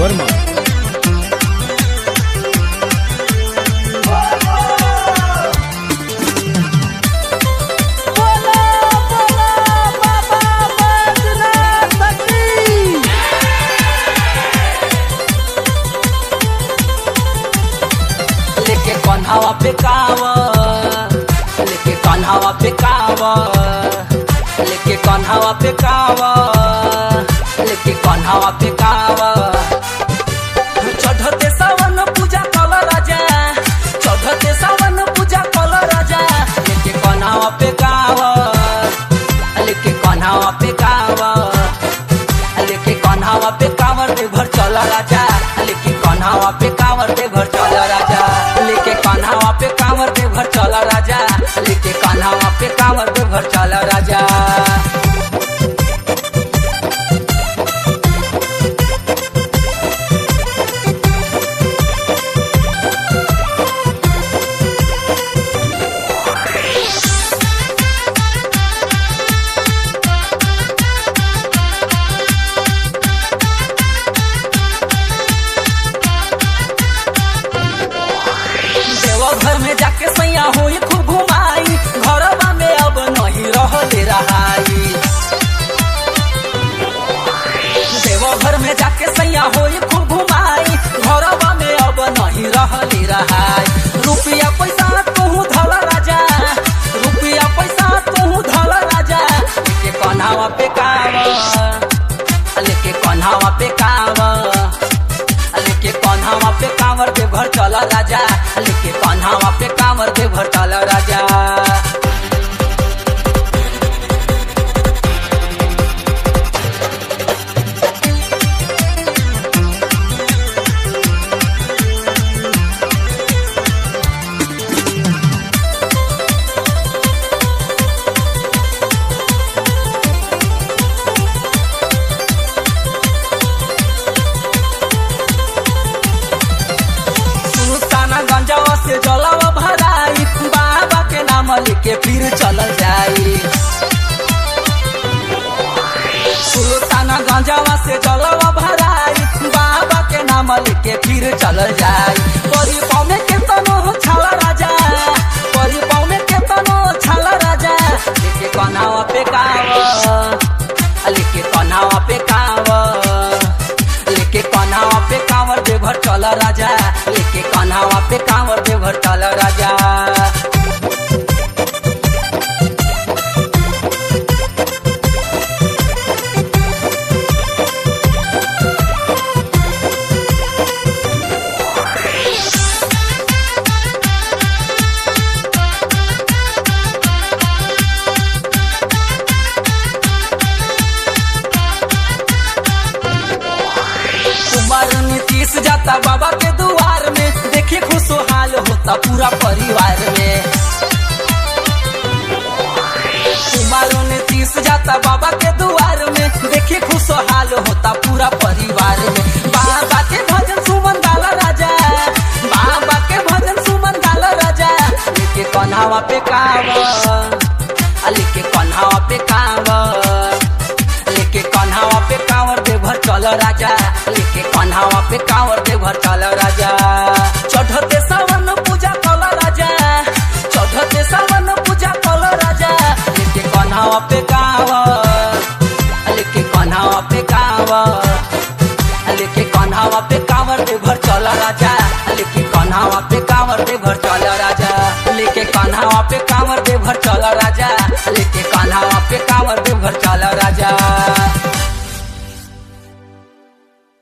वर्मा। लेके कन्हावा पे कांवर, लेके कन्हावा पे कांवर, लेके कन्हावा पे कांवर, लेके कन्हावा पे कांवर। चढ़ते सावन पूजा कल राजा, चढ़ते सावन पूजा कल राजा। लेके कन्हावा पे कांवर, लेके कन्हावा पे कांवर, लेके कन्हावा पे कांवर दे भर चल राजा। लेके कन्हावा पे कांवर दे भर चल राजा। लेके कन्हावा पे कांवर दे भर चल राजा। लेके कन्हावा पे कांवर दे भर चल राजा। घर में जाके सैया होई खूब घुमाई, घरवा में अब नहीं रहले रहाई। देवघर में जाके सैया होई खूब घुमाई, घरवा में अब नहीं रहले रहाई। रुपया पैसा तू धल राजा, रुपया पैसा तू धल राजा। लेके कन्हावा पे कांवर, लेके कन्हावा पे कांवर, लेके कन्हावा पे कांवर दे भर चल राजा। लेके कन्हावा पे कांवर दे भर चल राजा। गंजावा से जलावा भराई, बाबा के नाम लेके फिर चल जाई। सुल्ताना गंजावा से जलावा भराई, बाबा के नाम लेके फिर चल जाई। परी पाँव में केतनो छाला राजा, परी पाँव में केतनो छाला राजा। लेके कन्हावा पे कांवर, लेके कन्हावा पे कांवर, लेके कन्हावा पे कांवर दे भर चल राजा। लेके कन्हावा पे कांवर दे भर चल राजा। नीतीश जाता बाबा के दुआर में, देखी खुशहाल होता पूरा परिवार में। नीतीश जाता बाबा के दुआर में, देखी खुशहाल होता पूरा परिवार में। बाबा के भजन सुमन डाला राजा, बाबा के भजन सुमन डाला राजा। लेके कन्हावा पे कांवर, लेके कन्हावा पे कांवर, लेके कन्हावा पे कांवर दे भर चल राजा। लेके कन्हावा पे कांवर दे भर चल राजा। चढ़ते सावन पूजा कल राजा, चढ़ते सावन पूजा कल राजा। लेके कन्हावा पे कांवर, लेके कन्हावा पे कांवर, लेके कन्हावा पे कांवर दे भर चल राजा। लेके कन्हावा पे कांवर दे भर चल राजा। लेके कन्हावा पे कांवर दे भर चल राजा।